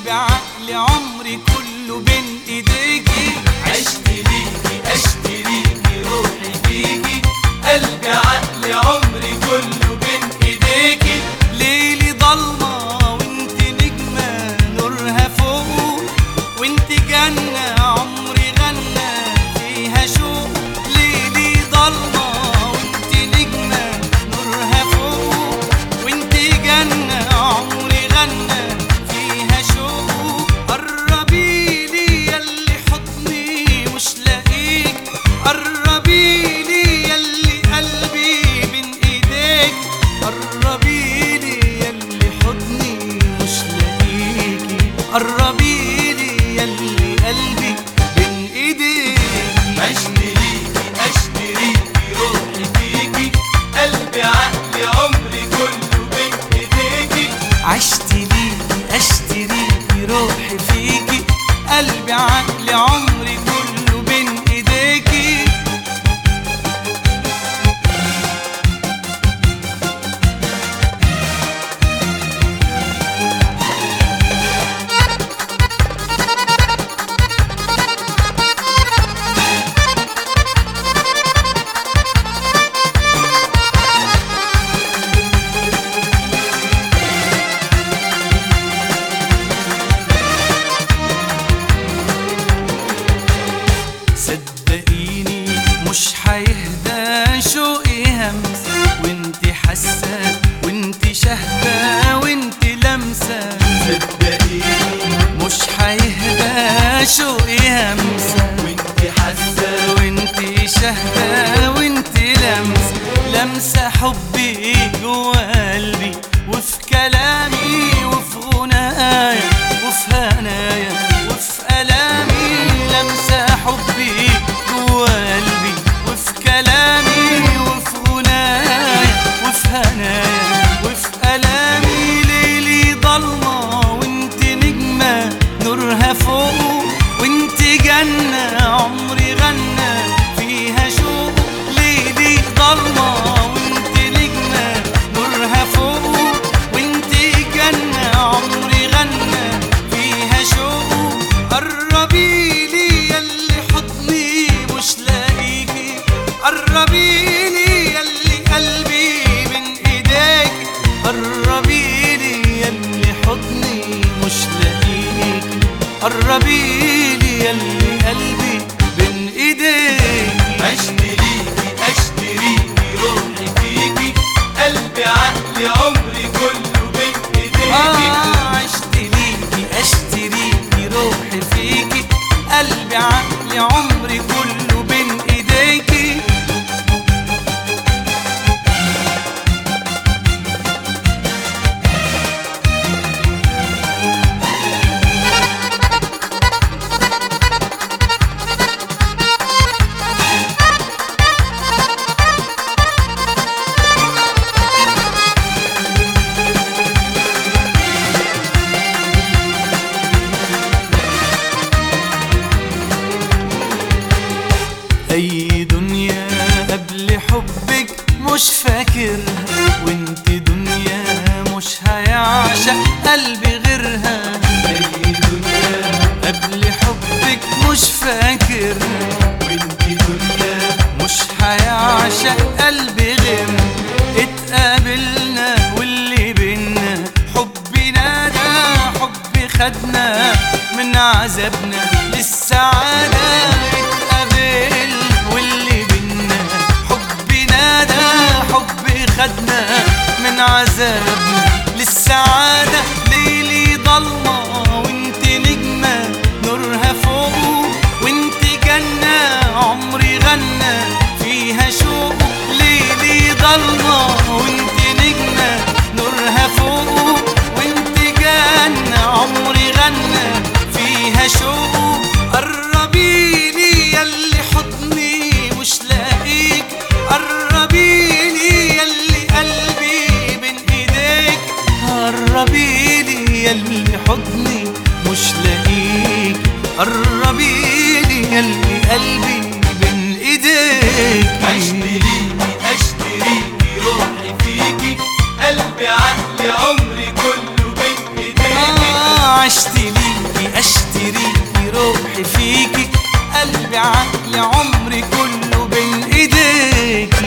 قلبي عقلي عمري كله بين ايديكي. عشت ليكي اشتريكي روحي فيكي، قلبي عقلي عمري كله بين ايديكي. ليلي ضلمة وانت نجمة نورها فوق، وانت جنة عمري غنى فيها شوق. ليلي ضلمة وانت نجمة نورها فوق، وانت جنة عمري غنى فيها شوق. قربيلي ياللي حضني مش لاقيك، قربيلي ياللي قلبي بين ايديك، قربيلي ياللي حضني مش لاقيكي، قربيلي ياللي قلبي بين ايديك. عشت ليكي اشتريكي روحي فيكي، قلبي عقلي عمري كله بين ايديكي. عشت ليكي اشتريكي روحي فيكي، قلبي عقلي عمري كله بين ايديكي. صدقيني مش هيهدى شوقي همس، وانتي حاسة وانتي شاهدة وانتي لمسة. صدقيني مش هيهدى شوقي همسة، وانتي حاسة وانتي شاهدة وانتي لمسة. لمسة حبي جوا قلبي وفي كلامي وفي غنايا وفي هنايا وفي ألامي. لمسة حبي جوا قلبي وفي كلامي وفي غنايا وفي هنايا وفي ألامي. ليلي ضلمة وانت نجمة نورها فوق، وانت جنة عمري غنى فيها شوق. ليلي ضلمة وانت نجمة نورها فوق، وانت جنة عمري غنى فيها شوق. قربيلي ياللي حضني مش لاقيكي، قربيلي ياللي قلبي بين ايديك، قربيلي ياللي حضني مش لاقيكي، قربيلي ياللي قلبي بين ايديك. عشت ليكي اشتريكي روحي فيكي، قلبي عقلي عمري كله بين ايديكي. عشت ليكي اشتريكي روحي فيكي، قلبي عقلي عمري كله بين ايديكي. اي دنيا قبل حبك مش فاكرها، وانت دنيا مش هيعشق قلبي غيرها. اي دنيا قبل حبك مش فاكرها، وانت دنيا مش هيعشق قلبي غيرها. اتقابلنا واللي بينا حبنا ده حب خدنا من عذابنا للسعادة. اتقابلنا واللي بينا حبنا ده حب خدنا من عذابنا للسعادة. ليلي ضلمة وانت نجمة نورها فوق، وانت جنة عمري غنى فيها شوق. ليلي ضلمة وانت نجمة نورها فوق، وانت جنة عمري غنى فيها شوق. قربيلي ياللي حضني مش لاقيك، قربيلي ياللي قلبي بين ايديك، قربيلي ياللي حضني مش لاقيك، قربيلي ياللي قلبي بين ايديك. عشت ليكي اشتريكي روحي فيكي، قلبي عقلي عمري كله بين ايديكي. عشت ليكي عقلي عمري كله بين ايديك.